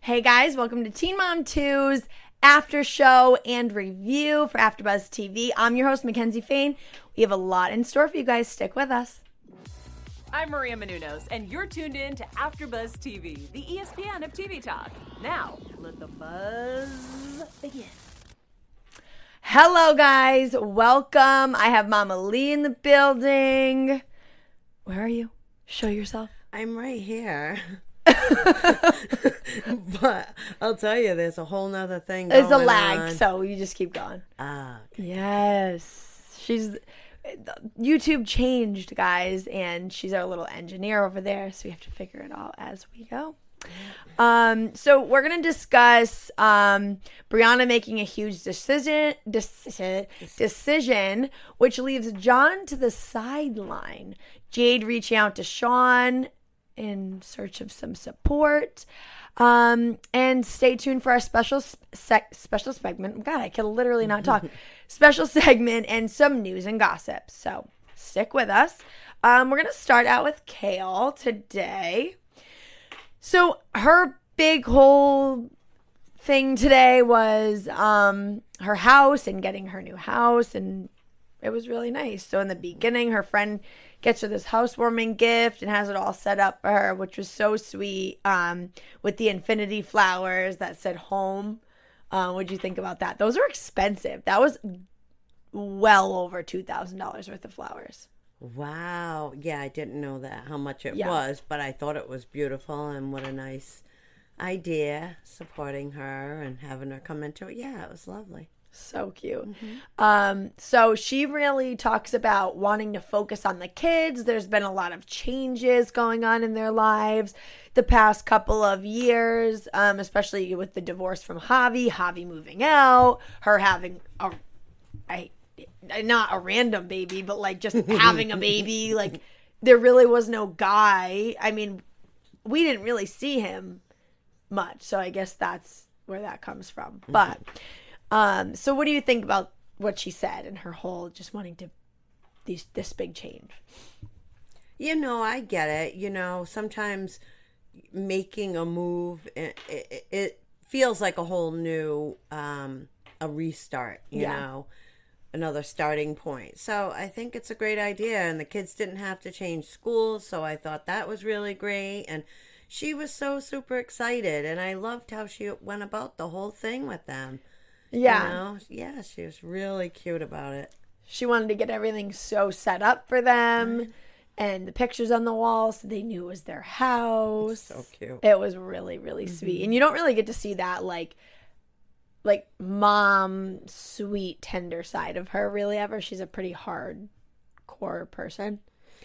Hey guys, welcome to Teen Mom 2's after show and review for AfterBuzz TV. I'm your host, Mackenzie Fain. We have a lot in store for you guys. Stick with us. I'm Maria Menounos, and you're tuned in to AfterBuzz TV, the ESPN of TV talk. Now, let the buzz begin. Hello guys, welcome. I have Mama Lee in the building. Where are you? Show yourself. I'm right here. But I'll tell you, there's a whole nother thing going on. There's a lag, so you just keep going. Okay. Yes. YouTube changed, guys, and she's our little engineer over there, so we have to figure it out as we go. So we're going to discuss Brianna making a huge decision, which leaves John to the sideline. Jade reaching out to Sean in search of some support. And stay tuned for our special segment. God, I can literally not talk. Special segment and some news and gossip. So stick with us. We're going to start out with Kale today. So her big whole thing today was her house and getting her new house, and it was really nice. So in the beginning, her friend gets her this housewarming gift and has it all set up for her, which was so sweet, with the infinity flowers that said home. What'd you think about that? Those are expensive. That was well over $2,000 worth of flowers. Wow. Yeah, I didn't know that, how much it was, but I thought it was beautiful, and what a nice idea, supporting her and having her come into it. Yeah, it was lovely. So cute. Mm-hmm. So she really talks about wanting to focus on the kids. There's been a lot of changes going on in their lives the past couple of years, especially with the divorce from Javi moving out, her having not a random baby, but like just having a baby. Like there really was no guy. I mean, we didn't really see him much, so I guess that's where that comes from. But so what do you think about what she said and her whole just wanting to this big change? You know, I get it. You know, sometimes making a move, it feels like a whole new, a restart, you know, another starting point. So I think it's a great idea, and the kids didn't have to change schools, so I thought that was really great. And she was so super excited, and I loved how she went about the whole thing with them. Yeah. You know? Yeah, she was really cute about it. She wanted to get everything so set up for them, and the pictures on the wall so they knew it was their house. So cute. It was really, really sweet. And you don't really get to see that like mom, sweet, tender side of her really ever. She's a pretty hardcore person.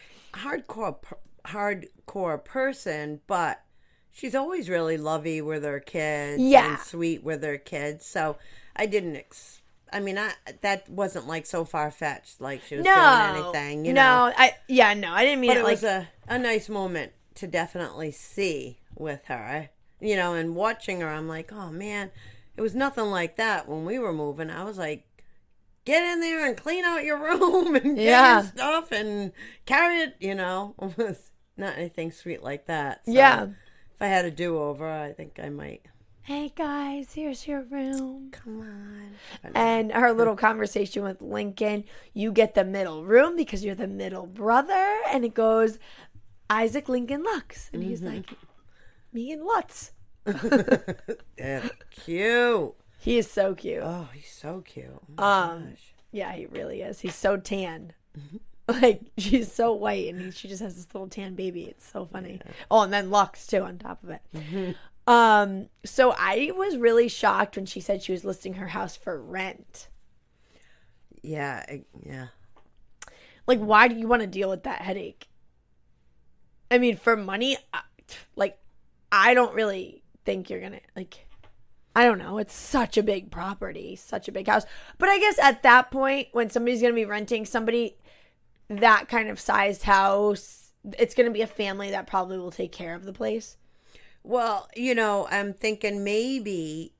Hardcore person, but she's always really lovey with her kids and sweet with her kids. So I didn't that wasn't like so far-fetched, like she was doing anything, you know. I didn't mean but it was a nice moment to definitely see with her, you know, and watching her, I'm like, oh man, it was nothing like that when we were moving. I was like, get in there and clean out your room and get your stuff and carry it, you know. It was not anything sweet like that. So if I had a do-over, I think I might. Hey guys, here's your room. Come on. And her little conversation with Lincoln, you get the middle room because you're the middle brother. And it goes, Isaac Lincoln Lux. And he's like, me and Lutz. Yeah, cute. He is so cute. Oh, he's so cute. Oh gosh. Yeah, he really is. He's so tan. Like, she's so white, and she just has this little tan baby. It's so funny. Yeah. Oh, and then Lux, too, on top of it. So I was really shocked when she said she was listing her house for rent. Yeah. Like, why do you want to deal with that headache? I mean, for money, like, I don't really think you're going to, like, I don't know. It's such a big property, such a big house. But I guess at that point, when somebody's going to be renting somebody that kind of sized house, it's going to be a family that probably will take care of the place. Well, you know, I'm thinking maybe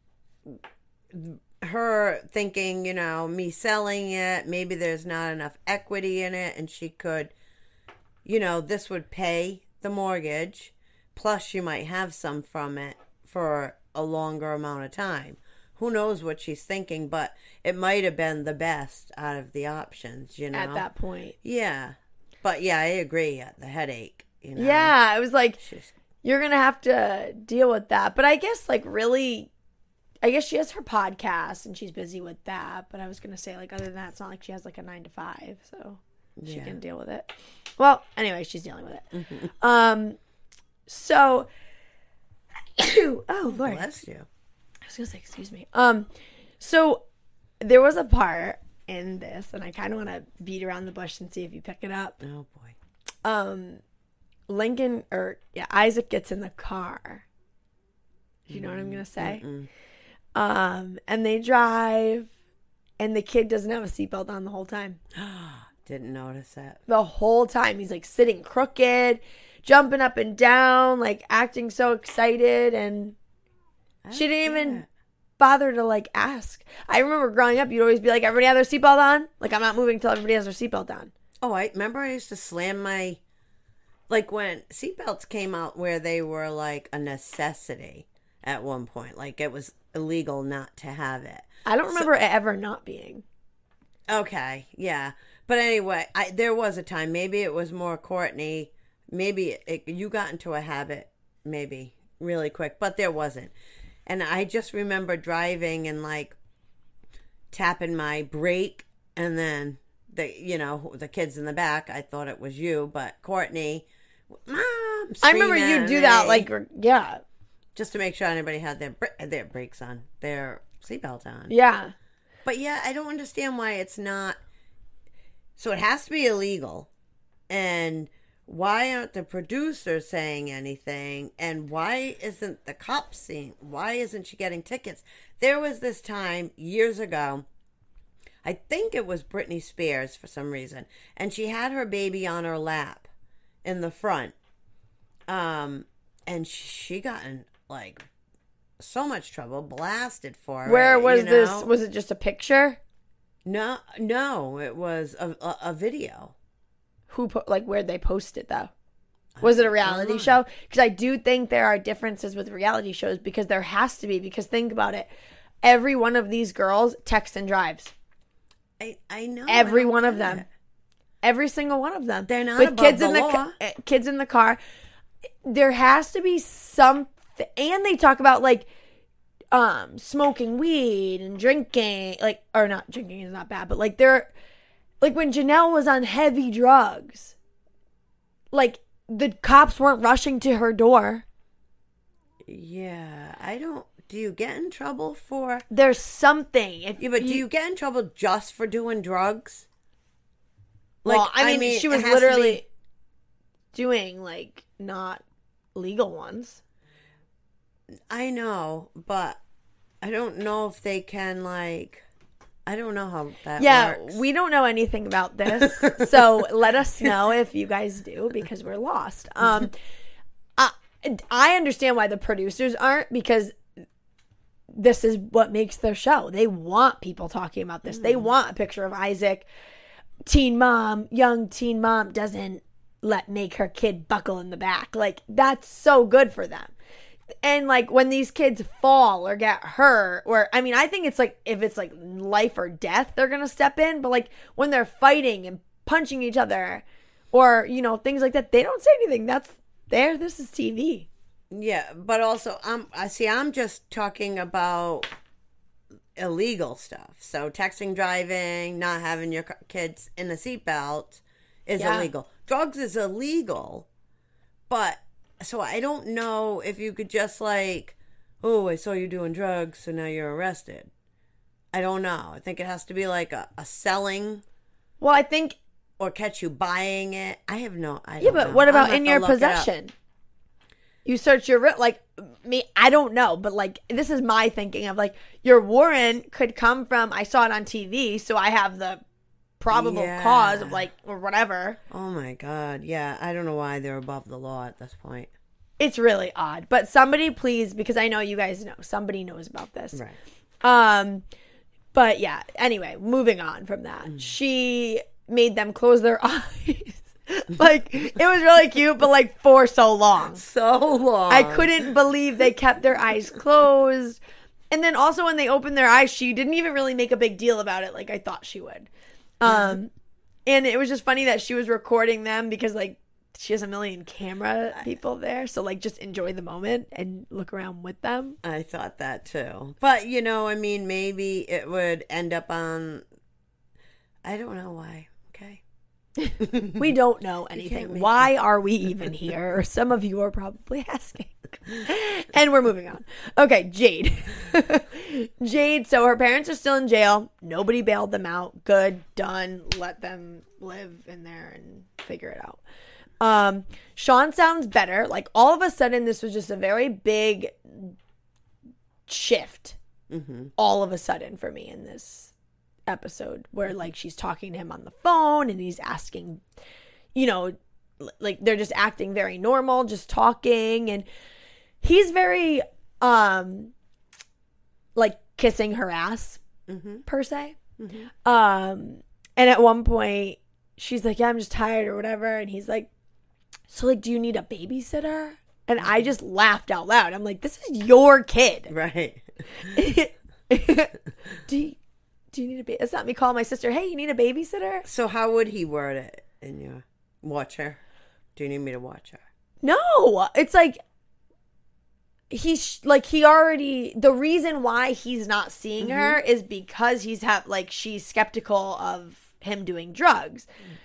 her thinking, you know, me selling it, maybe there's not enough equity in it, and she could, you know, this would pay the mortgage, plus you might have some from it for a longer amount of time. Who knows what she's thinking, but it might have been the best out of the options, At that point. Yeah. But yeah, I agree. The headache, Yeah, it was like, you're going to have to deal with that. But I guess, like, really, I guess she has her podcast and she's busy with that. But I was going to say, like, other than that, it's not like she has, like, a 9 to 5. So she can deal with it. Well, anyway, she's dealing with it. Mm-hmm. So, oh, Lord. Bless you. I was going to say, excuse me. So there was a part in this, and I kind of want to beat around the bush and see if you pick it up. Oh, boy. Isaac gets in the car. You know what I'm going to say? And they drive, and the kid doesn't have a seatbelt on the whole time. Didn't notice that. The whole time. He's like sitting crooked, jumping up and down, like acting so excited, and she didn't even bother to like ask. I remember growing up, you'd always be like, everybody have their seatbelt on? Like, I'm not moving until everybody has their seatbelt on. Oh, I remember I used to slam my, like when seatbelts came out where they were like a necessity at one point. Like it was illegal not to have it. I don't remember it ever not being. Okay, yeah. But anyway, there was a time, maybe it was more Courtney, maybe you got into a habit, maybe, really quick, but there wasn't. And I just remember driving and like tapping my brake, and then the kids in the back, I thought it was you, but Courtney, Mom, I remember you do that, like, yeah. Just to make sure anybody had their brakes on, their seatbelt on. Yeah. But yeah, I don't understand why it's not. So it has to be illegal. And why aren't the producers saying anything? And why isn't the cops seeing? Why isn't she getting tickets? There was this time years ago, I think it was Britney Spears for some reason, and she had her baby on her lap in the front. And she got in like so much trouble, blasted for it. Where was this? Was it just a picture? No, it was a video. Where'd they post it though? Was it a reality show? Because I do think there are differences with reality shows, because there has to be, because think about it. Every one of these girls texts and drives. I know. Every one of them. Every single one of them. They're not with above kids the in the law. Kids in the car. There has to be something. And they talk about like smoking weed and drinking, like, or not drinking is not bad, but like they're like when Janelle was on heavy drugs, like the cops weren't rushing to her door. Yeah, do you get in trouble for? There's something. Do you get in trouble just for doing drugs? Well, I mean she was literally doing like not legal ones. I know, but I don't know if they can, like, I don't know how that works. Yeah, we don't know anything about this, so let us know if you guys do, because we're lost. I understand why the producers aren't, because this is what makes their show. They want people talking about this. They want a picture of Isaac, young teen mom doesn't make her kid buckle in the back. Like, that's so good for them. And like when these kids fall or get hurt, or I mean, I think it's like if it's like life or death, they're gonna step in. But like when they're fighting and punching each other, or things like that, they don't say anything. This is TV. Yeah, but also I'm just talking about illegal stuff. So texting, driving, not having your kids in a seatbelt is illegal. Drugs is illegal, but. So I don't know if you could just like, oh, I saw you doing drugs, so now you're arrested. I don't know. I think it has to be like a selling. Well, I think. Or catch you buying it. I don't know. But what about in your possession? You search your, I don't know, but like, this is my thinking of like, your warrant could come from, I saw it on TV, so I have the probable cause of like, or whatever. Oh my God. Yeah. I don't know why they're above the law at this point. It's really odd, but somebody please, because I know you guys know, somebody knows about this. Right. But yeah, anyway, moving on from that. She made them close their eyes Like, it was really cute, but like for so long. So long. I couldn't believe they kept their eyes closed. And then also when they opened their eyes, she didn't even really make a big deal about it like I thought she would. And it was just funny that she was recording them because like she has a million camera people there. So like just enjoy the moment and look around with them. I thought that too. But, you know, I mean, maybe it would end up on, I don't know why. Okay. We don't know anything. Why are we even here? Or some of you are probably asking. And we're moving on. Okay, Jade. Jade, so her parents are still in jail. Nobody bailed them out. Good, done. Let them live in there and figure it out. Sean sounds better. Like, all of a sudden, this was just a very big shift. All of a sudden for me in this episode where like she's talking to him on the phone and he's asking, you know, like they're just acting very normal, just talking, and he's very like kissing her ass per se. And at one point she's like, yeah, I'm just tired or whatever, and he's like, so like, do you need a babysitter? And I just laughed out loud. I'm like, this is your kid, Right. Do you need a baby? It's not me calling my sister, hey, you need a babysitter? So how would he word it in your watch her? Do you need me to watch her? No, it's like he already, the reason why he's not seeing her is because she's skeptical of him doing drugs.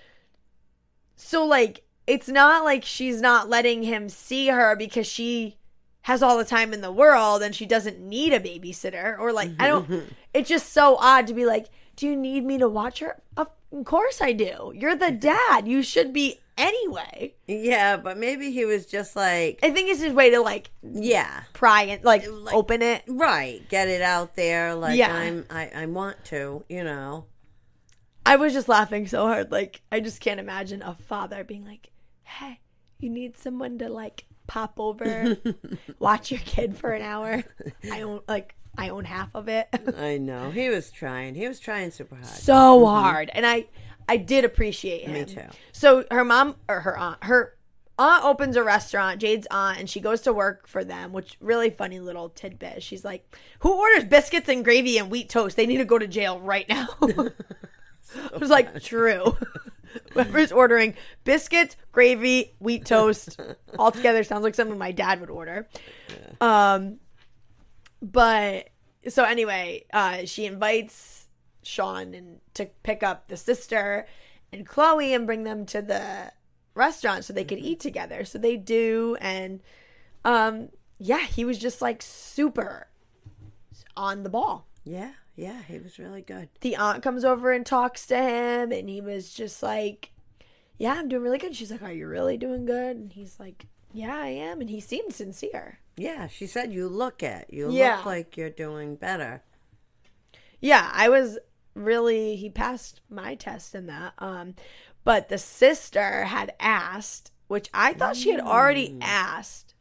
So like, it's not like she's not letting him see her because she has all the time in the world and she doesn't need a babysitter, or like, it's just so odd to be like, do you need me to watch her? Of course I do. You're the dad. You should be anyway. Yeah, but maybe he was just like, I think it's his way to like, pry and like open it. Right. Get it out there. Like, Yeah. I want to, you know. I was just laughing so hard. Like, I just can't imagine a father being like, hey, you need someone to like pop over, watch your kid for an hour. I own half of it. I know. He was trying super hard. So hard. And I did appreciate him. Me too. So her aunt opens a restaurant, Jade's aunt, and she goes to work for them, which really funny little tidbit. She's like, who orders biscuits and gravy and wheat toast? They need to go to jail right now. I was like, true. Whoever's ordering biscuits, gravy, wheat toast, all together sounds like something my dad would order. Yeah. But so anyway, she invites Sean to pick up the sister and Chloe and bring them to the restaurant so they could eat together. So they do, and he was just like super on the ball. Yeah, he was really good. The aunt comes over and talks to him, and he was just like, yeah, I'm doing really good. She's like, are you really doing good? And he's like, yeah, I am. And he seemed sincere. Yeah, she said you look like you're doing better. Yeah, he passed my test in that. But the sister had asked, which I thought she had already asked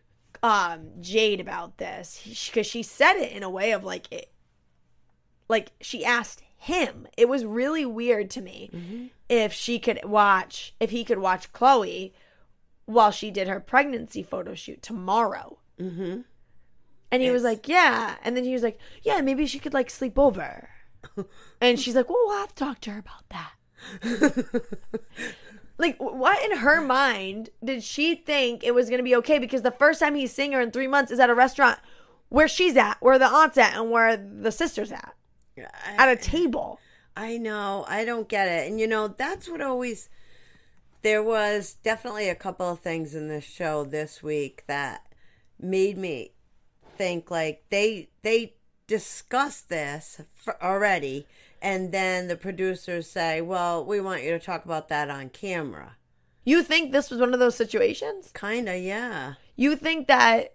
Jade about this, because she said it in a way of like it. Like, she asked him. It was really weird to me if he could watch Chloe while she did her pregnancy photo shoot tomorrow. And he was like, yeah. And then he was like, yeah, maybe she could like sleep over. And she's like, well, we'll have to talk to her about that. Like, what in her mind did she think it was going to be okay? Because the first time he's seeing her in 3 months is at a restaurant where she's at, where the aunt's at, and where the sister's at. At a table. I know. I don't get it. And, you know, that's what always... There was definitely a couple of things in this show this week that made me think, like, they discussed this already, and then the producers say, well, we want you to talk about that on camera. You think this was one of those situations? Kinda, yeah. You think that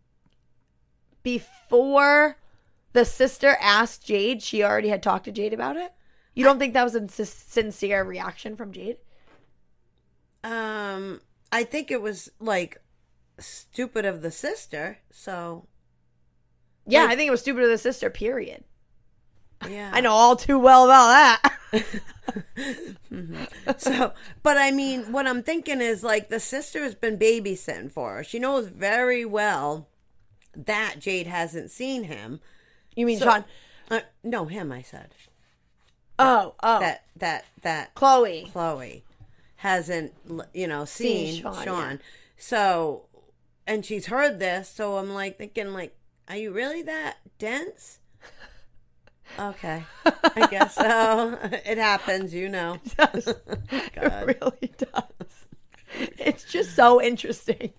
before the sister asked Jade, she already had talked to Jade about it? You don't think that was a sincere reaction from Jade? I think it was, like, stupid of the sister, so... Yeah, like, I think it was stupid of the sister, period. Yeah. I know all too well about that. So, but I mean, what I'm thinking is like the sister has been babysitting for her. She knows very well that Jade hasn't seen him. You mean Sean? No, him. I said. Oh. That Chloe hasn't, seen Sean. Sean. So, and she's heard this. So I'm like thinking, like, are you really that dense? Okay, I guess so. It happens, It does. It really does. It's just so interesting.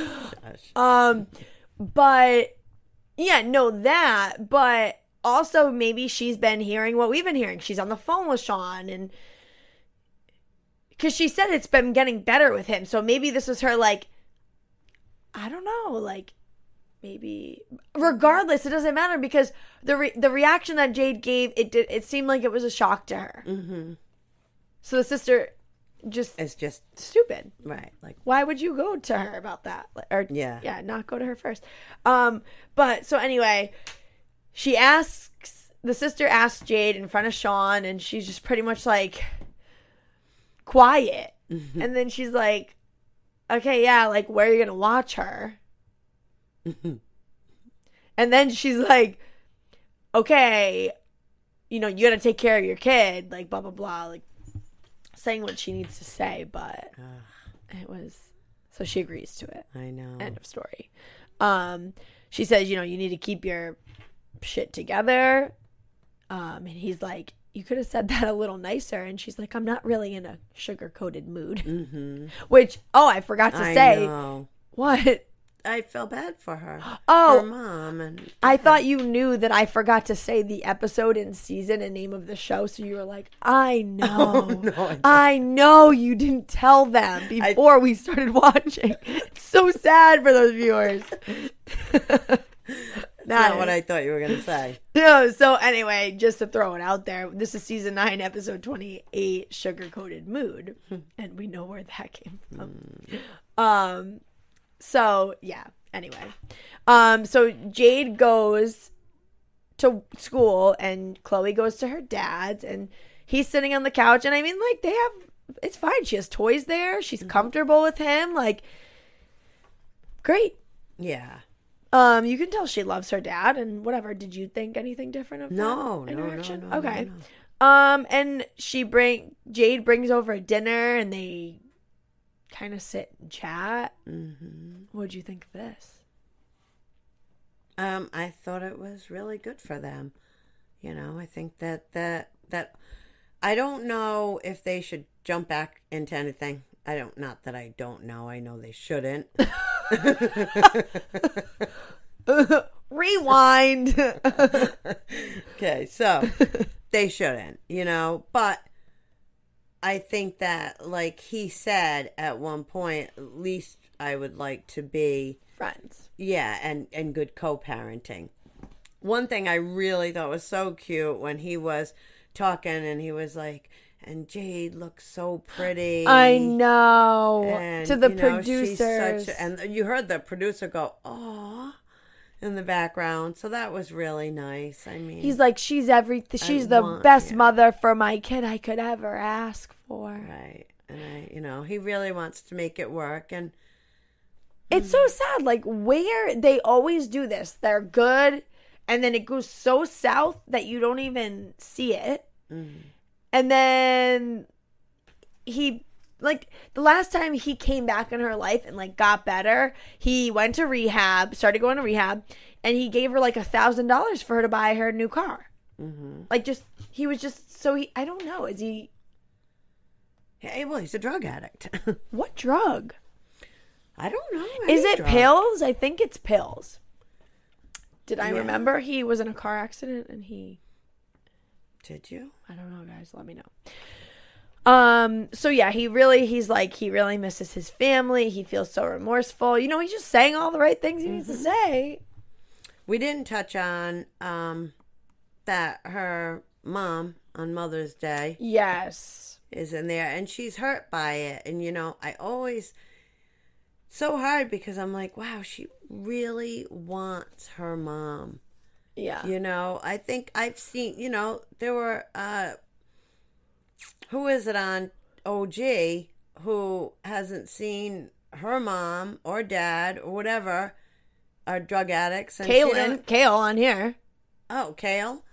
But yeah, no, that. But also, maybe she's been hearing what we've been hearing. She's on the phone with Sean, and because she said it's been getting better with him. So maybe this was her, like, I don't know, like. Maybe regardless, it doesn't matter because the reaction that Jade gave, it seemed like it was a shock to her. Mm-hmm. So the sister it's just stupid, right? Like, why would you go to her about that? Or not go to her first. But so anyway, the sister asks Jade in front of Sean, and she's just pretty much like quiet, and then she's like, "Okay, yeah, like where are you gonna watch her?" And then she's like, okay, you gotta take care of your kid, like blah blah blah, like saying what she needs to say, but it was, so she agrees to it. I know. End of story. She says, you need to keep your shit together. And he's like, you could have said that a little nicer. And she's like, I'm not really in a sugar-coated mood. Mm-hmm. Which, I forgot to say. Know. What? I felt bad for her. Oh, her mom. And I thought you knew that I forgot to say the episode and season and name of the show. So you were like, I know. Oh, no, I know you didn't tell them before we started watching. It's so sad for those viewers. Not what I thought you were going to say. No, so anyway, just to throw it out there, this is season 9, episode 28, Sugar Coated Mood. And we know where that came from. So, yeah, anyway. So Jade goes to school and Chloe goes to her dad's and he's sitting on the couch. And I mean, like, it's fine. She has toys there. She's comfortable with him. Like, great. Yeah. You can tell she loves her dad and whatever. Did you think anything different of that interaction? No. Okay. And Jade brings over dinner and they kind of sit and chat. Mm-hmm. What'd you think of this? I thought it was really good for them. I think that I don't know if they should jump back into anything. Not that I don't know. I know they shouldn't. Rewind. Okay, so they shouldn't, but I think that, like he said at one point, at least I would like to be friends. Yeah, and good co-parenting. One thing I really thought was so cute when he was talking and he was like, and Jade looks so pretty. I know. And, to the producers. And you heard the producer go, "Aw," in the background. So that was really nice. I mean, he's like, she's everything. She's the best mother for my kid I could ever ask for. Right. And he really wants to make it work. And it's so sad. Like, where they always do this. They're good. And then it goes so south that you don't even see it. Mm-hmm. And then he, like, the last time he came back in her life and, like, got better, he went to rehab, started going to rehab, and he gave her, like, $1,000 for her to buy her a new car. Mm-hmm. Like, he was just, so I don't know, is he? Hey, well, he's a drug addict. What drug? I don't know. Is it pills? I think it's pills. Did I remember he was in a car accident and he... Did you? I don't know, guys. Let me know. So yeah, he really misses his family. He feels so remorseful. He's just saying all the right things he needs to say. We didn't touch on that her mom on Mother's Day. Yes. Is in there and she's hurt by it. And I always so hard because I'm like, wow, she really wants her mom. Yeah. I think I've seen, there were who is it on OG who hasn't seen her mom or dad or whatever are drug addicts? And Kale on here. Oh, Kale?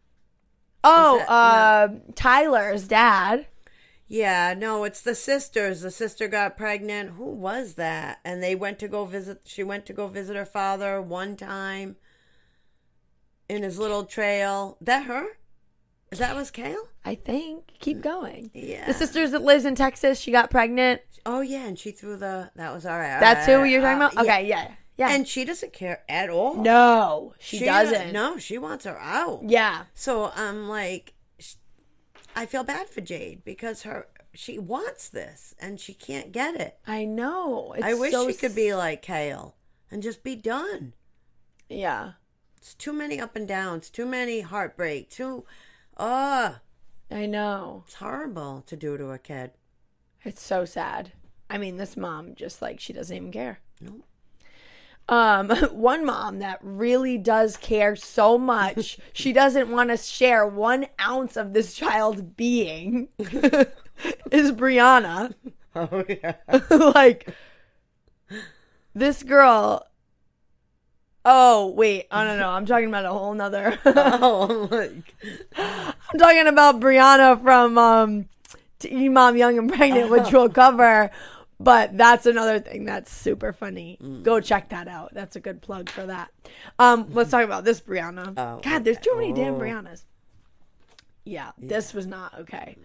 Oh, Tyler's dad. Yeah, no, it's the sisters. The sister got pregnant. Who was that? And they went to go visit, she went to go visit her father one time in his little trail. That her? Is that was Kale? I think. Keep going. Yeah. The sisters that lives in Texas, she got pregnant. Oh, yeah, and she threw that was all right. That's who you're talking about? Okay, yeah. And she doesn't care at all. No, she doesn't. No, she wants her out. Yeah. So I'm like, I feel bad for Jade because she wants this and she can't get it. I know. I wish she could be like Kale and just be done. Yeah. It's too many up and downs, too many heartbreak, I know. It's horrible to do to a kid. It's so sad. I mean, this mom just like, she doesn't even care. Nope. One mom that really does care so much, she doesn't want to share 1 ounce of this child's being is Brianna. Oh, yeah. Like, this girl. Oh, wait. I don't know. I'm talking about a whole nother. I'm talking about Brianna from Teen Mom Young and Pregnant, which we'll cover. But that's another thing that's super funny. Go check that out. That's a good plug for that. Let's talk about this Brianna. Oh, God, there's too many damn Briannas. Yeah, this was not okay.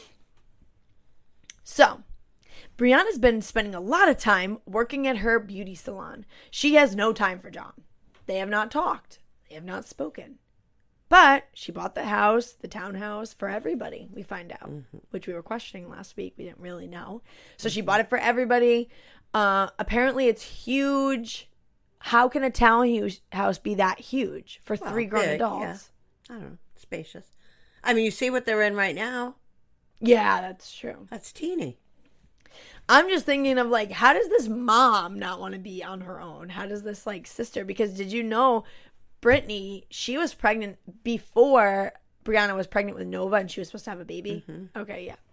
So, Brianna's been spending a lot of time working at her beauty salon. She has no time for John. They have not talked. They have not spoken. But she bought the house, the townhouse, for everybody, we find out, which we were questioning last week. We didn't really know. So she bought it for everybody. Apparently, it's huge. How can a townhouse be that huge for 3 grown adults? Yeah. I don't know. Spacious. I mean, you see what they're in right now. Yeah, that's true. That's teeny. I'm just thinking of, like, how does this mom not want to be on her own? How does this, like, sister? Because did you know Brittany, she was pregnant before Brianna was pregnant with Nova and she was supposed to have a baby? Mm-hmm. Okay, yeah.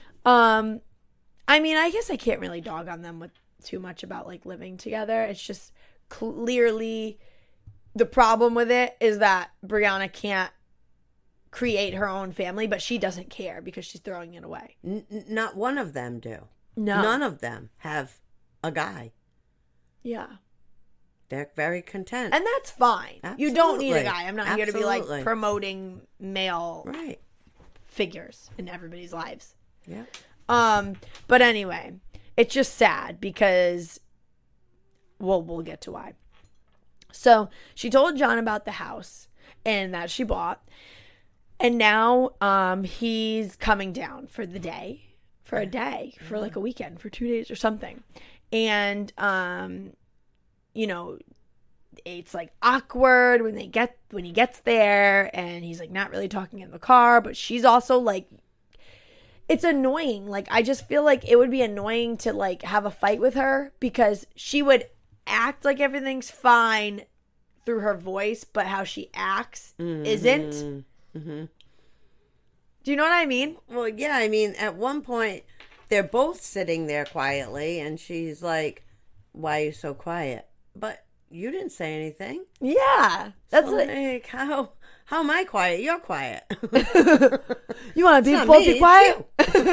I mean, I guess I can't really dog on them with too much about, like, living together. It's just clearly the problem with it is that Brianna can't create her own family, but she doesn't care because she's throwing it away. Not one of them do. No. None of them have a guy. Yeah. They're very content. And that's fine. Absolutely. You don't need a guy. I'm not here to be like Absolutely. promoting male Right. figures in everybody's lives. Yeah. But anyway, it's just sad because we'll get to why. So she told John about the house and that she bought. And now he's coming down for the day. For a day, for like a weekend, for 2 days or something. And, you know, it's like awkward when he gets there and he's like not really talking in the car, but she's also like, it's annoying. Like, I just feel like it would be annoying to like have a fight with her because she would act like everything's fine through her voice, but how she acts isn't. Mm-hmm. Do you know what I mean? Well, yeah, I mean, at one point, they're both sitting there quietly, and she's like, why are you so quiet? But you didn't say anything. Yeah. That's so, like, how am I quiet? You're quiet. You want to be both be quiet?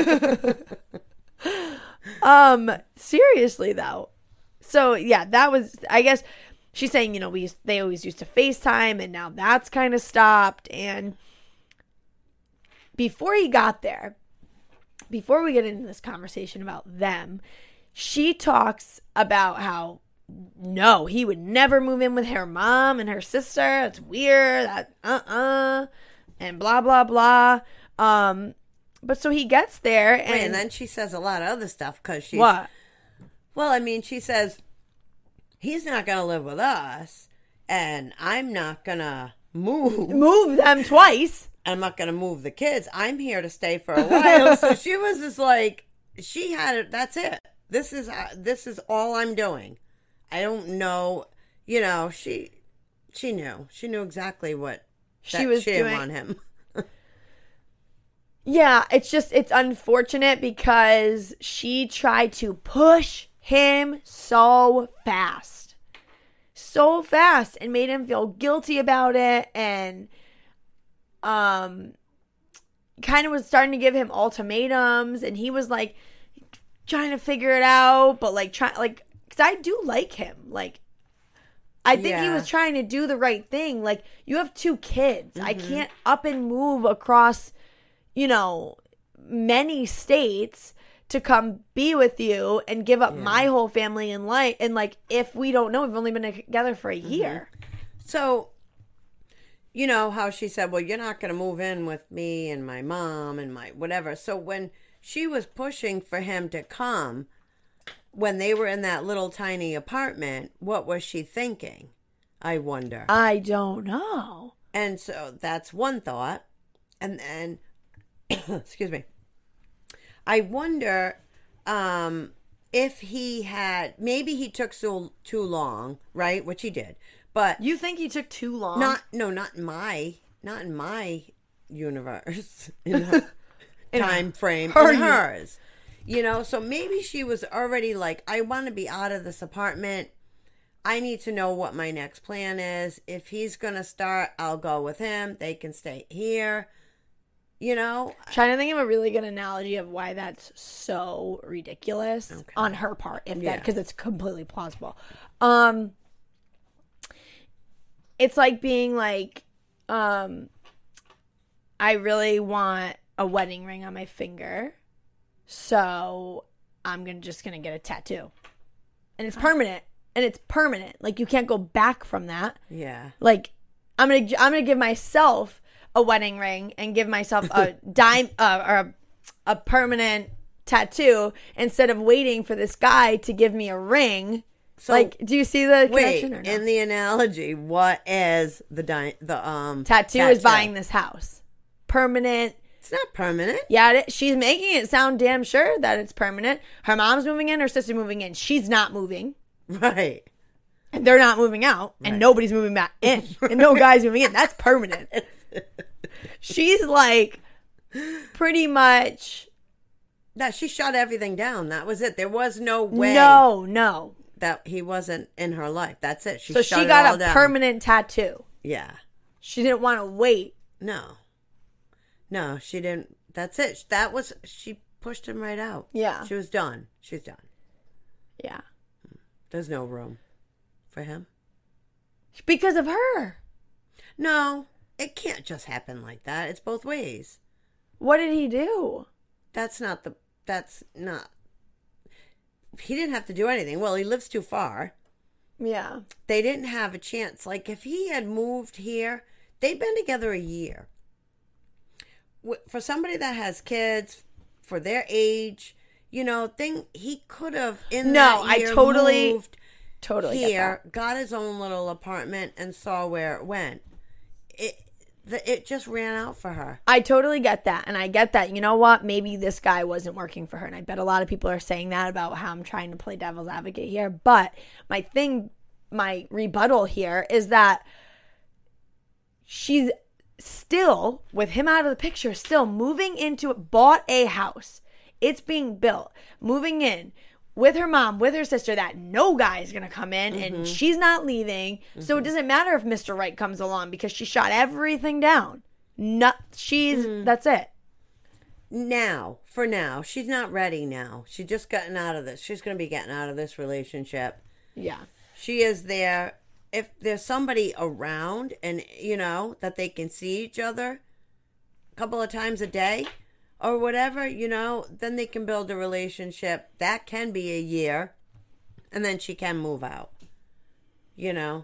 Seriously, though. So, yeah, that was, I guess, she's saying, you know, they always used to FaceTime, and now that's kind of stopped, and before he got there, before we get into this conversation about them, she talks about how, no, he would never move in with her mom and her sister. That's weird. And blah, blah, blah. But so he gets there. And then she says a lot of other stuff because she's... What? Well, I mean, she says, he's not going to live with us, and I'm not going to move them twice. I'm not going to move the kids. I'm here to stay for a while. So she was just like, she had it. That's it. This is all I'm doing. I don't know. You know, she knew. She knew exactly what she was she didn't doing. want him. Yeah, it's unfortunate because she tried to push him so fast. So fast, and made him feel guilty about it, and kind of was starting to give him ultimatums, and he was like trying to figure it out, but because I do like him. Like, I think he was trying to do the right thing. Like, you have 2 kids. I can't up and move across, many states to come be with you and give up my whole family and life. And if we don't know, we've only been together for a year. So, you know how she said, well, you're not going to move in with me and my mom and my whatever. So when she was pushing for him to come, when they were in that little tiny apartment, what was she thinking? I wonder. I don't know. And so that's one thought. And then, excuse me, I wonder if maybe he took too long, right? Which he did. But you think he took too long? Not in my universe, in her time frame, in hers. So maybe she was already like, I want to be out of this apartment. I need to know what my next plan is. If he's going to start, I'll go with him. They can stay here. Trying to think of a really good analogy of why that's so ridiculous on her part, because it's completely plausible. It's like being like, I really want a wedding ring on my finger, so I'm just gonna get a tattoo, and it's permanent. Like, you can't go back from that. Yeah. Like, I'm gonna give myself a wedding ring and give myself a or a permanent tattoo instead of waiting for this guy to give me a ring. So, do you see the connection or no? In the analogy, what is the tattoo is buying this house. Permanent. It's not permanent. Yeah, she's making it sound damn sure that it's permanent. Her mom's moving in, her sister's moving in. She's not moving. Right. And they're not moving out, and nobody's moving back in, and no guy's moving in. That's permanent. She's like, pretty much. That she shut everything down. That was it. There was no way. No. That he wasn't in her life. That's it. She got a permanent tattoo. Yeah. She didn't want to wait. No, she didn't. That's it. She pushed him right out. Yeah. She was done. She's done. Yeah. There's no room for him. Because of her. No, it can't just happen like that. It's both ways. What did he do? He didn't have to do anything. Well, he lives too far. Yeah. They didn't have a chance. Like, if he had moved here, they'd been together a year. For somebody that has kids, for their age, he could have moved here, got his own little apartment, and saw where it went. It just ran out for her. I totally get that. And I get that, you know what? Maybe this guy wasn't working for her. And I bet a lot of people are saying that about how I'm trying to play devil's advocate here. But my rebuttal here is that she's still, with him out of the picture, still moving into it, bought a house. It's being built, moving in with her mom, with her sister, that no guy is going to come in, and she's not leaving. So it doesn't matter if Mr. Right comes along, because she shot everything down. That's it. For now, she's not ready now. She's just gotten out of this. She's going to be getting out of this relationship. Yeah. She is there. If there's somebody around and, that they can see each other a couple of times a day, or whatever, then they can build a relationship. That can be a year, and then she can move out. Yeah.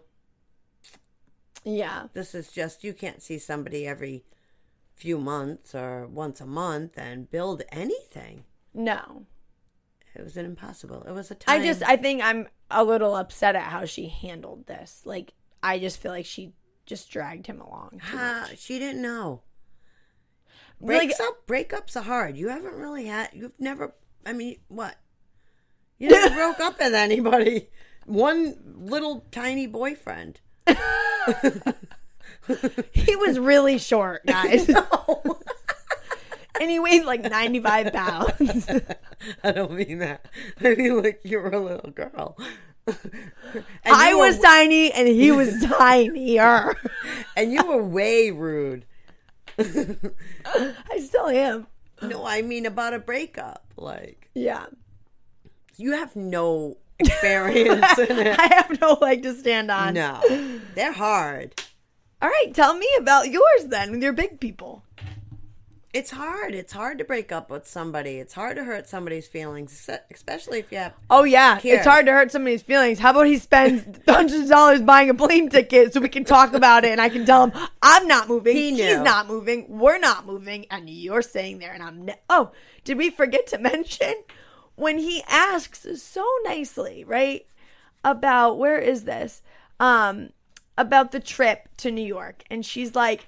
This is just, you can't see somebody every few months or once a month and build anything. No. It was impossible. It was a time. I think I'm a little upset at how she handled this. Like, I just feel like she just dragged him along too much. She didn't know. Breakups are hard. You've never, what? You never broke up with anybody. One little tiny boyfriend. He was really short, guys. And he weighed like 95 pounds. I don't mean that. I mean like you were a little girl. I was tiny and he was tinier. And you were way rude. I still am. No, I mean about a breakup. Like, Yeah. you have no experience in it. I have no leg to stand on. No, they're hard. All right, tell me about yours then with your big people. It's hard. It's hard to break up with somebody. It's hard to hurt somebody's feelings, especially if you have. Oh, yeah. Here. It's hard to hurt somebody's feelings. How about he spends hundreds of dollars buying a plane ticket so we can talk about it and I can tell him I'm not moving. He knew. He's not moving. We're not moving. And you're staying there. And I'm. Oh, did we forget to mention when he asks so nicely, right? About where is this? About the trip to New York. And she's like,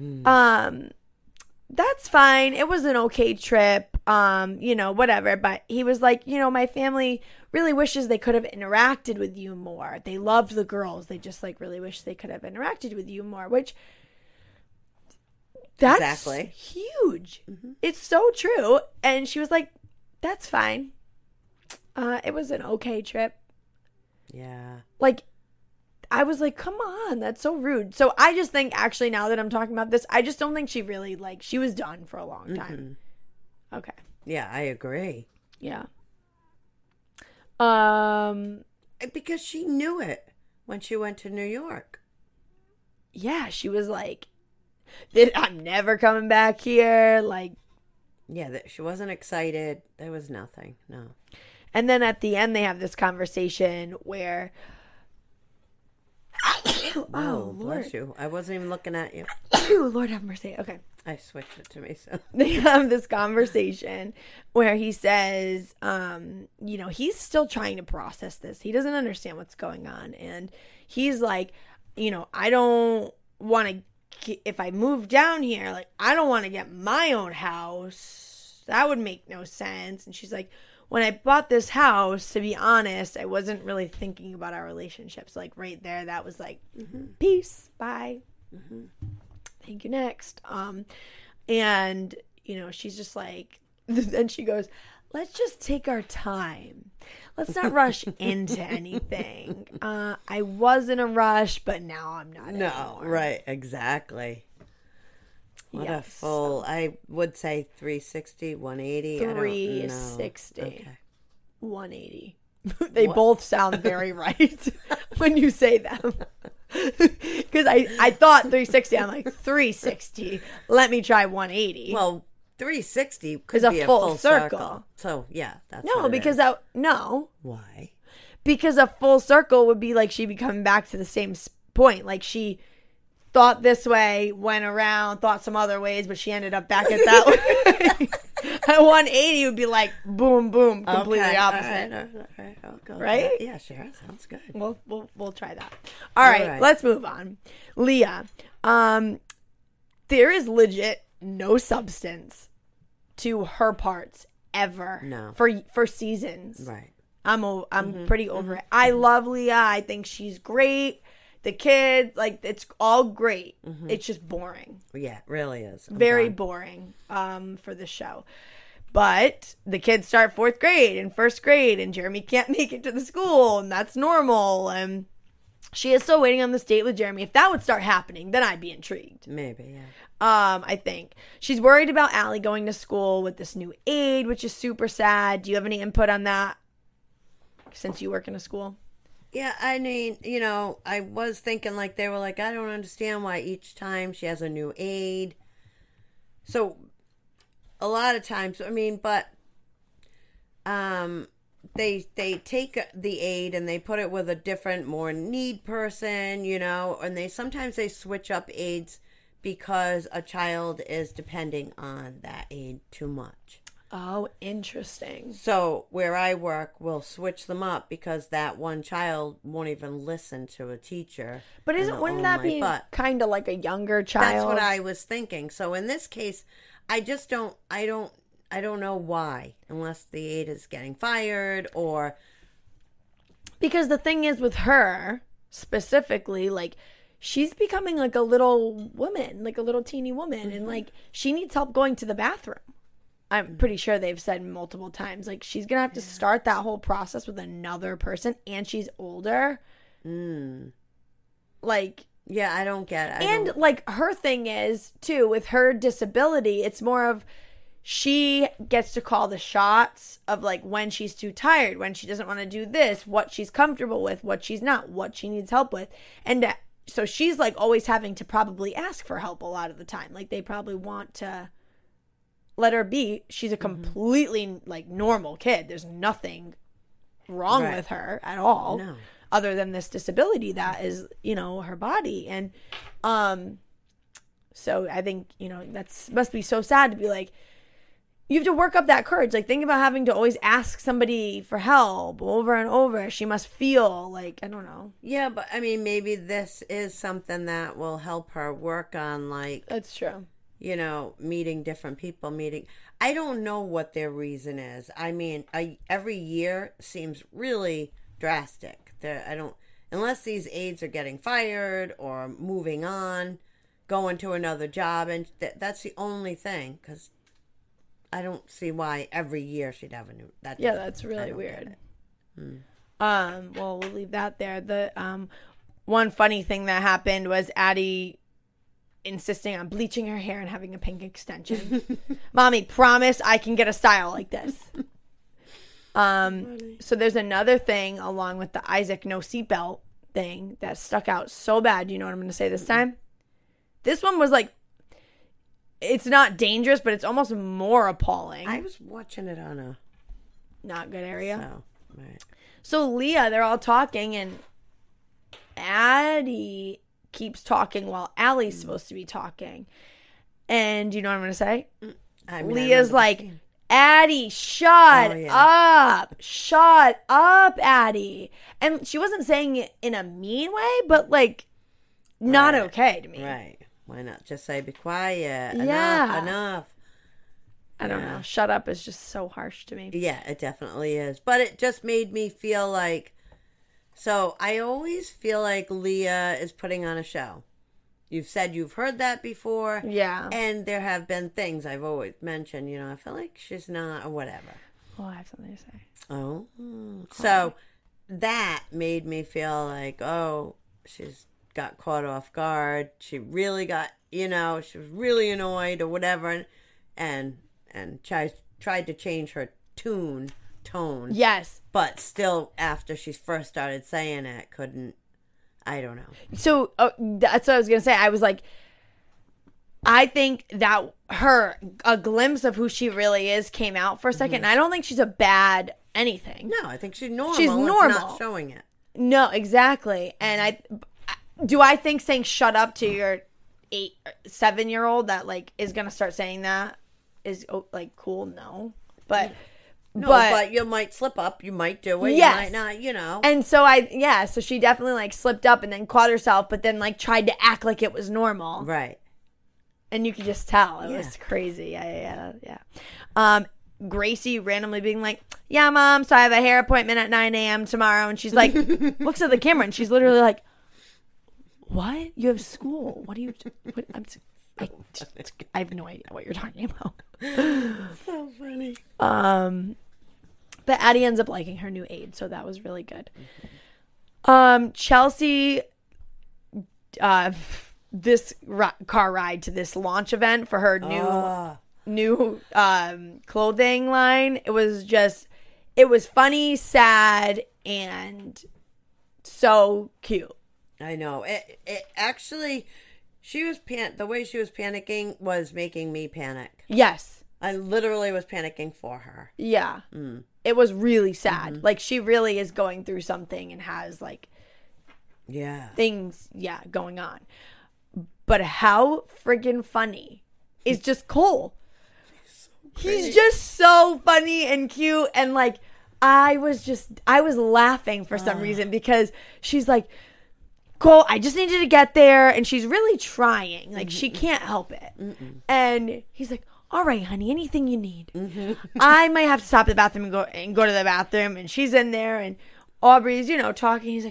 that's fine. It was an okay trip. Whatever. But he was like, my family really wishes they could have interacted with you more. They loved the girls. They just like really wish they could have interacted with you more, which that's Exactly. huge. It's so true. And she was like, that's fine. It was an okay trip. Yeah. Like, I was like, come on, that's so rude. So I just think, actually, now that I'm talking about this, I just don't think she really, she was done for a long time. Okay. Yeah, I agree. Yeah. Because she knew it when she went to New York. Yeah, she was like, I'm never coming back here. Like, Yeah, she wasn't excited. There was nothing. No. and then at the end, they have this conversation where, Oh, bless you. I wasn't even looking at you. Lord have mercy. Okay. I switched it to me, so. They have this conversation where he says, he's still trying to process this. He doesn't understand what's going on. And he's like, I don't want to, if I move down here, like, I don't want to get my own house. That would make no sense. And she's like, when I bought this house, to be honest, I wasn't really thinking about our relationships. Like right there, that was like, peace, bye. Thank you, next. And, she's just like, then she goes, let's just take our time. Let's not rush into anything. I was in a rush, but now I'm not anymore. Right, exactly. What a full, I would say 360, 180. 360. I don't know. Okay. 180. They both sound very right when you say them. Because I thought 360. I'm like, 360. Let me try 180. Well, 360 could Is be a a full full circle. circle. So, yeah, that's no, what it because is. no. Why? Because a full circle would be like she'd be coming back to the same point. Like she thought this way, went around, thought some other ways, but she ended up back at that way. At 180 would be like boom, boom, completely opposite. All right. I'll go with Right? that. Yeah, sure. Sounds good. We'll try that. All right, let's move on. Leah, there is legit no substance to her parts ever. No. For seasons. Right. I'm pretty over it. I love Leah. I think she's great. The kid, like, it's all great. It's just boring. Yeah, it really is. Very boring for the show. But the kids start 4th grade and 1st grade, and Jeremy can't make it to the school, and that's normal. And she is still waiting on this date with Jeremy. If that would start happening, then I'd be intrigued. Maybe, yeah. I think. She's worried about Allie going to school with this new aide, which is super sad. Do you have any input on that since you work in a school? Yeah, I mean, I was thinking like they were like, I don't understand why each time she has a new aide. So a lot of times, I mean, but they take the aide and they put it with a different, more need person, and sometimes they switch up aides because a child is depending on that aide too much. Oh, interesting. So where I work, we'll switch them up because that one child won't even listen to a teacher. But wouldn't that be kind of like a younger child? That's what I was thinking. So in this case, I don't know why, unless the aide is getting fired or. Because the thing is with her specifically, like, she's becoming like a little woman, like a little teeny woman. And like, she needs help going to the bathroom. I'm pretty sure they've said multiple times, like, she's going to have to start that whole process with another person, and she's older. Like, yeah, I don't get it. And like, her thing is too, with her disability, it's more of, she gets to call the shots of like when she's too tired, when she doesn't want to do this, what she's comfortable with, what she's not, what she needs help with. And so she's like always having to probably ask for help a lot of the time. Like, they probably want to let her be. She's a completely like normal kid. There's nothing wrong with her at all. No. Other than this disability that is, you know, her body. And so I think, you know, that's must be so sad to be like, you have to work up that courage. Like, think about having to always ask somebody for help over and over. She must feel like, I don't know. Yeah, but I mean, maybe this is something that will help her work on, like, That's true. you know, meeting different people, I don't know what their reason is. I mean, every year seems really drastic. Unless these aides are getting fired or moving on, going to another job, and that's the only thing, because I don't see why every year she'd have a new. That's really weird. Well, we'll leave that there. The one funny thing that happened was Addie insisting on bleaching her hair and having a pink extension. Mommy, promise I can get a style like this. So there's another thing along with the Isaac no seatbelt thing that stuck out so bad. You know what I'm going to say this time? This one was like, it's not dangerous, but it's almost more appalling. I was watching it on a not good area. So, right. So Leah, they're all talking, and Addie keeps talking while Allie's supposed to be talking. And you know what I'm going to say? Leah's like, Addie, shut up. Shut up, Addie. And she wasn't saying it in a mean way, but like, not okay to me. Right. Why not just say, be quiet. Yeah. Enough. I don't know. Shut up is just so harsh to me. Yeah, it definitely is. But it just made me feel like, so I always feel like Leah is putting on a show. You've said you've heard that before. Yeah. And there have been things I've always mentioned, you know, I feel like she's not, or whatever. Oh, I have something to say. Oh. So that made me feel like, oh, she's got caught off guard. She really got, you know, she was really annoyed or whatever. And tried to change her tone. Yes. But still, after she first started saying it, couldn't, I don't know. So that's what I was going to say. I was like, I think that a glimpse of who she really is came out for a second. And I don't think she's a bad anything. No, I think she's normal. She's normal. It's not showing it. No, exactly. And I think saying shut up to your 7-year-old that like is going to start saying that is like cool? No. But you might slip up. You might do it. Yes. You might not, you know. And so so she definitely like slipped up and then caught herself, but then like tried to act like it was normal. Right. And you could just tell. It was crazy. Yeah. Gracie randomly being like, yeah, Mom, so I have a hair appointment at 9 a.m. tomorrow. And she's like, looks at the camera and she's literally like, what? You have school. What do you, I have no idea what you're talking about. So funny. But Addie ends up liking her new aide, so that was really good. Chelsea, this car ride to this launch event for her new clothing line. It was funny, sad, and so cute. I know. It actually, the way she was panicking was making me panic. Yes. I literally was panicking for her. Yeah. It was really sad. Like, she really is going through something and has, like, things, going on. But how friggin' funny is just Cole. He's just so funny and cute. And, like, I was laughing for some reason because she's like, Cole, I just need you to get there. And she's really trying. Like, she can't help it. And he's like, all right, honey, anything you need. I might have to stop at the bathroom and go to the bathroom. And she's in there, and Aubrey's, talking. He's like,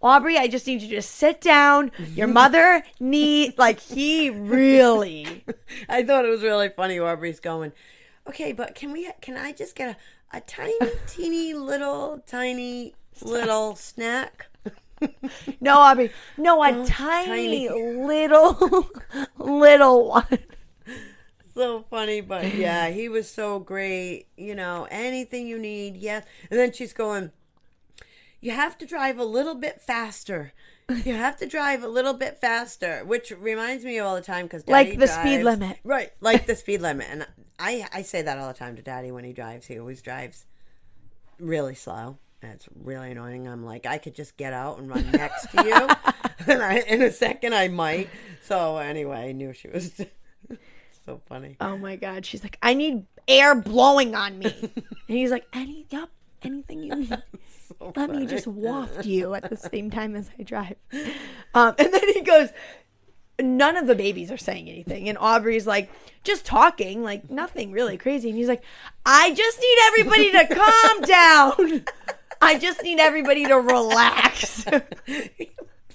Aubrey, I just need you to sit down. Your mother he really. I thought it was really funny. Aubrey's going, okay, but can I just get a tiny, teeny, tiny little snack? No, Aubrey. No, a tiny little one. So funny, but yeah, he was so great. Anything you need, yes. And then she's going, you have to drive a little bit faster. You have to drive a little bit faster, which reminds me all the time because Daddy drives, speed limit. Right, like the speed limit. And I say that all the time to Daddy when he drives. He always drives really slow. And it's really annoying. I'm like, I could just get out and run next to you. And in a second, I might. So anyway, I knew she was so funny. Oh, my God. She's like, I need air blowing on me. And he's like, anything you need. So Let me just waft you at the same time as I drive. And then he goes, none of the babies are saying anything. And Aubrey's like, just talking, like nothing really crazy. And he's like, I just need everybody to calm down. I just need everybody to relax. He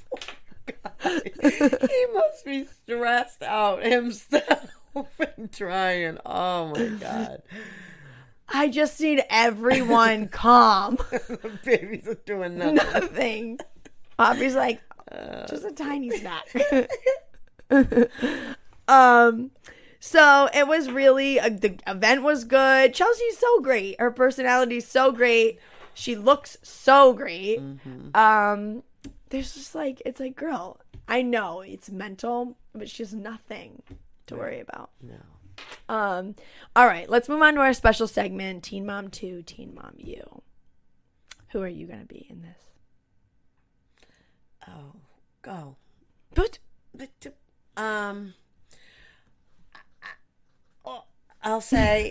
must be stressed out himself and trying. Oh my God. I just need everyone calm. The babies are doing nothing. Nothing. Aubrey's like, just a tiny snack. So it was really, the event was good. Chelsea's so great. Her personality's so great. She looks so great. Mm-hmm. There's just it's like, girl, I know it's mental, but she's nothing to worry about. No. All right, let's move on to our special segment, Teen Mom 2, Teen Mom U. Who are you going to be in this? Oh, go. But I'll say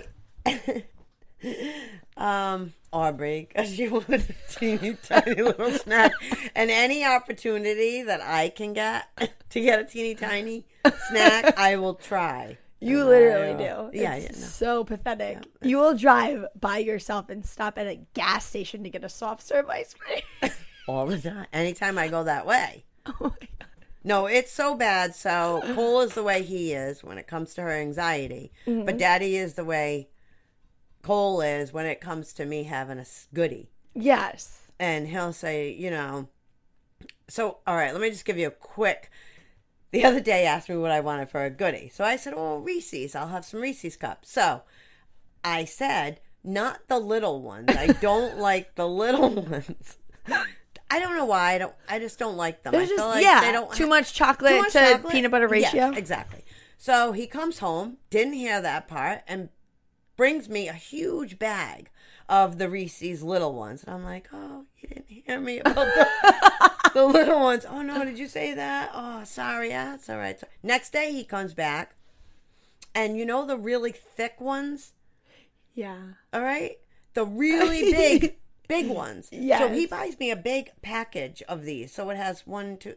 Aubrey, because she wanted a teeny tiny little snack, and any opportunity that I can get to get a teeny tiny snack, I will try. You literally do. Yeah, it's so pathetic. Yeah. You will drive by yourself and stop at a gas station to get a soft serve ice cream. All the time. Anytime I go that way. Oh my God. No, it's so bad. So Cole is the way he is when it comes to her anxiety. Mm-hmm. But Daddy is the way Cole is when it comes to me having a goodie. Yes. And he'll say, so, all right, let me just give you a quick. The other day asked me what I wanted for a goodie. So I said, Reese's. I'll have some Reese's cups. So I said, not the little ones. I don't like the little ones. I don't know why. I just don't like them. I feel like they don't too much chocolate to peanut butter ratio. Yeah, exactly. So he comes home, didn't hear that part, and brings me a huge bag of the Reese's little ones. And I'm like, oh, you didn't hear me about the little ones. Oh, no, did you say that? Oh, sorry. Yeah, that's all right. Next day he comes back, and the really thick ones? Yeah. All right? The really big ones. Yes. So he buys me a big package of these. So it has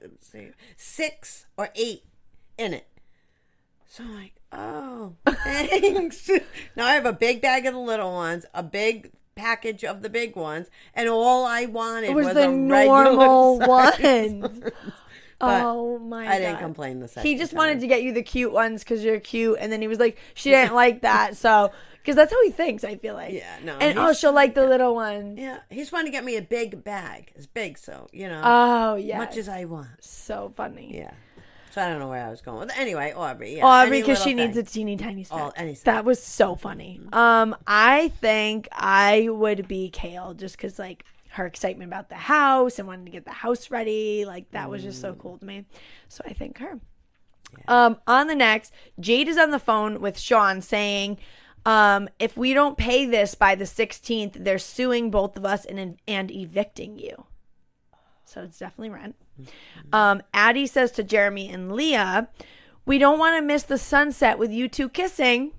6 or 8 in it. So I'm like, oh, thanks. Now I have a big bag of the little ones, a big package of the big ones, and all I wanted was the a normal ones. Oh my God. I didn't complain the second He just time. wanted to get you the cute ones because you're cute, and then he was like, she didn't like that, so... Because that's how he thinks, I feel like. Yeah, no. And she'll like the little one. Yeah, he's wanting to get me a big bag. It's big, so, Oh, yeah. much as I want. So funny. Yeah. So I don't know where I was going with. Anyway, Aubrey. Yeah, Aubrey, because she needs a teeny tiny snack. That was so funny. I think I would be Kale just because, her excitement about the house and wanting to get the house ready. That was just so cool to me. So I think her. Yeah. On the next, Jade is on the phone with Sean saying... if we don't pay this by the 16th, they're suing both of us and evicting you. So it's definitely rent. Addie says to Jeremy and Leah, we don't want to miss the sunset with you two kissing.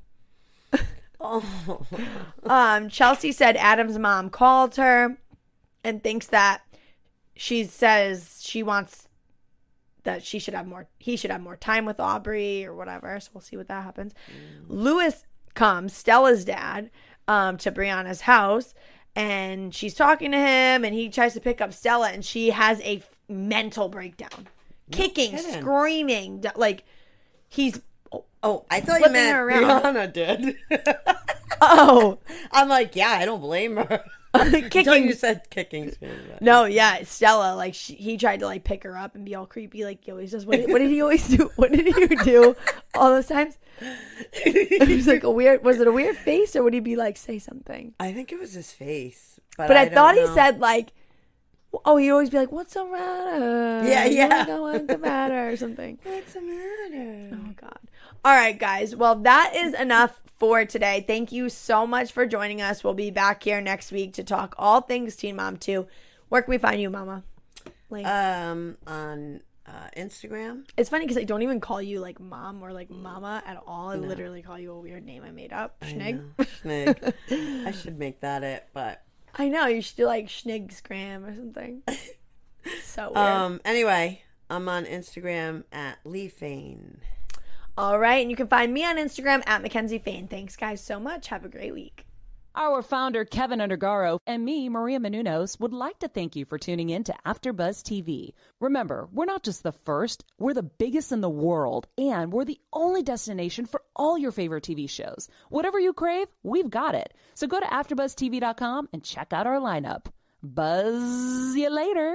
Chelsea said Adam's mom called her and thinks that she says she wants that he should have more time with Aubrey or whatever. So we'll see what that happens. Lewis comes, Stella's dad, to Brianna's house, and she's talking to him, and he tries to pick up Stella, and she has mental breakdown. Kicking, kidding. screaming. Like, he's... Oh, I thought you flipping meant her around. Rihanna did. Oh. I'm like, yeah, I don't blame her. Kicking. Until you said kicking. No, yeah, Stella, like, he tried to, like, pick her up and be all creepy like he always does. What did he always do? What did you do all those times? It was like was it a weird face, or would he be like, say something? I think it was his face. But I thought don't he know. said, like, oh, he'd always be like, what's the matter? Yeah. What's the matter? Or something. What's the matter? Oh, God. All right, guys. Well, that is enough for today. Thank you so much for joining us. We'll be back here next week to talk all things Teen Mom 2. Where can we find you, Mama? Like, On Instagram. it's funny because I don't even call you, like, Mom or, like, Mama at all. I literally call you a weird name I made up. Schnig. Schnig. I should make that it, but... I know. You should do, like, Schnig-scram or something. So weird. Anyway, I'm on Instagram at Lee Fane. All right. And you can find me on Instagram at Mackenzie Fane. Thanks, guys, so much. Have a great week. Our founder, Kevin Undergaro, and me, Maria Menounos, would like to thank you for tuning in to AfterBuzz TV. Remember, we're not just the first, we're the biggest in the world, and we're the only destination for all your favorite TV shows. Whatever you crave, we've got it. So go to AfterBuzzTV.com and check out our lineup. Buzz you later.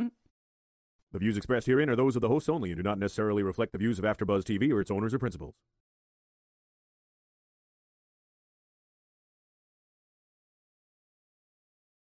The views expressed herein are those of the hosts only and do not necessarily reflect the views of AfterBuzz TV or its owners or principals.